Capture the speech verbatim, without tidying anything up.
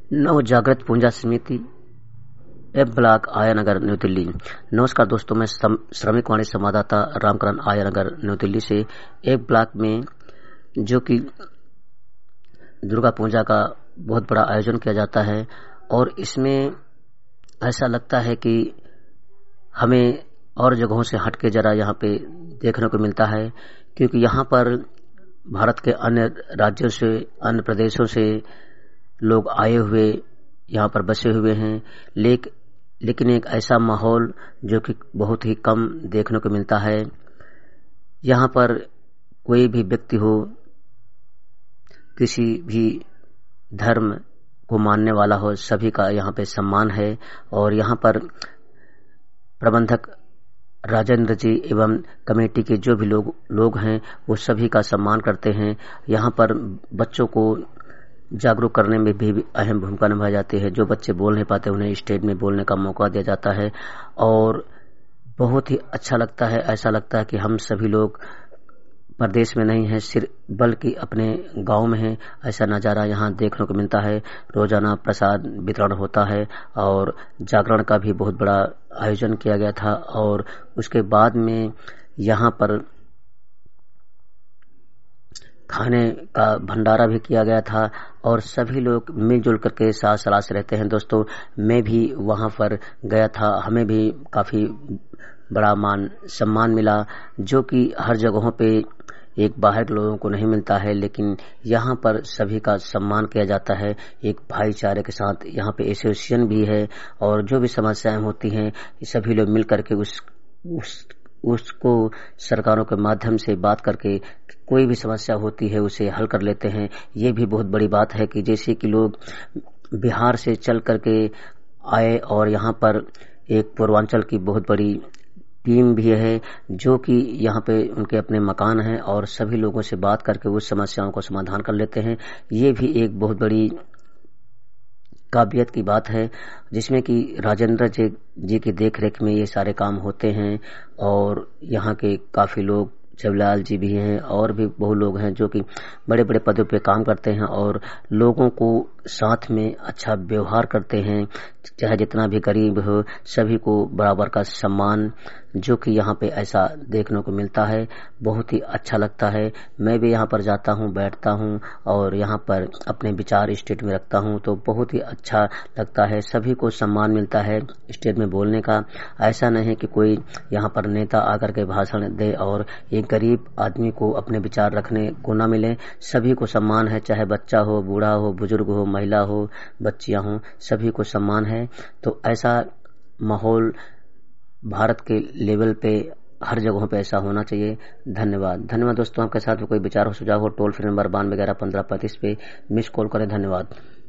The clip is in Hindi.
नवजागृत पूंजा समिति, एफ ब्लॉक, आया नगर, न्यू दिल्ली। नमस्कार दोस्तों, मैं श्रमिक वाणी संवाददाता रामकरण, आया नगर, न्यू दिल्ली से। एफ ब्लॉक में जो कि दुर्गा पूजा का बहुत बड़ा आयोजन किया जाता है और इसमें ऐसा लगता है कि हमें और जगहों से हटके जरा यहाँ पे देखने को मिलता है, क्योंकि यहाँ पर भारत के अन्य राज्यों से, अन्य प्रदेशों से लोग आए हुए यहाँ पर बसे हुए हैं। लेक, लेकिन एक ऐसा माहौल जो कि बहुत ही कम देखने को मिलता है। यहाँ पर कोई भी व्यक्ति हो, किसी भी धर्म को मानने वाला हो, सभी का यहाँ पे सम्मान है। और यहाँ पर प्रबंधक राजेंद्र जी एवं कमेटी के जो भी लोग लोग हैं वो सभी का सम्मान करते हैं। यहाँ पर बच्चों को जागरूक करने में भी अहम भूमिका निभाई जाती है। जो बच्चे बोल नहीं पाते उन्हें स्टेज में बोलने का मौका दिया जाता है और बहुत ही अच्छा लगता है। ऐसा लगता है कि हम सभी लोग प्रदेश में नहीं हैं, सिर्फ बल्कि अपने गांव में हैं। ऐसा नज़ारा यहाँ देखने को मिलता है। रोजाना प्रसाद वितरण होता है और जागरण का भी बहुत बड़ा आयोजन किया गया था और उसके बाद में यहाँ पर खाने का भंडारा भी किया गया था और सभी लोग मिलजुल करके साथ सलाह से रहते हैं। दोस्तों, मैं भी वहाँ पर गया था, हमें भी काफ़ी बड़ा मान सम्मान मिला, जो कि हर जगहों पे एक बाहर के लोगों को नहीं मिलता है, लेकिन यहाँ पर सभी का सम्मान किया जाता है एक भाईचारे के साथ। यहाँ पे एसोसिएशन भी है और जो भी समस्याएं होती हैं सभी लोग मिल करके उस, उस उसको सरकारों के माध्यम से बात करके कोई भी समस्या होती है उसे हल कर लेते हैं। ये भी बहुत बड़ी बात है कि जैसे कि लोग बिहार से चल करके आए और यहाँ पर एक पूर्वांचल की बहुत बड़ी टीम भी है जो कि यहाँ पे उनके अपने मकान हैं और सभी लोगों से बात करके उस समस्याओं को समाधान कर लेते हैं। ये भी एक बहुत बड़ी काबिलियत की बात है, जिसमें कि राजेंद्र जी जी की देखरेख में ये सारे काम होते हैं। और यहाँ के काफ़ी लोग, जवलाल जी भी हैं और भी बहुत लोग हैं जो कि बड़े बड़े पदों पे काम करते हैं और लोगों को साथ में अच्छा व्यवहार करते हैं। चाहे जितना भी गरीब हो, सभी को बराबर का सम्मान, जो कि यहाँ पे ऐसा देखने को मिलता है। बहुत ही अच्छा लगता है। मैं भी यहाँ पर जाता हूँ, बैठता हूँ और यहाँ पर अपने विचार स्टेज में रखता हूँ, तो बहुत ही अच्छा लगता है। सभी को सम्मान मिलता है स्टेज में बोलने का। ऐसा नहीं कि कोई यहाँ पर नेता आकर के भाषण दे और एक गरीब आदमी को अपने विचार रखने को न मिले। सभी को सम्मान है, चाहे बच्चा हो, बूढ़ा हो, बुजुर्ग हो, महिला हो, बच्चियां हो, सभी को सम्मान है। तो ऐसा माहौल भारत के लेवल पे हर जगहों पे ऐसा होना चाहिए। धन्यवाद। धन्यवाद दोस्तों। आपके साथ कोई विचार हो, सुझाव हो, टोल फ्री नंबर बानवे ग्यारह पंद्रह पैंतीस पे मिस कॉल करें। धन्यवाद।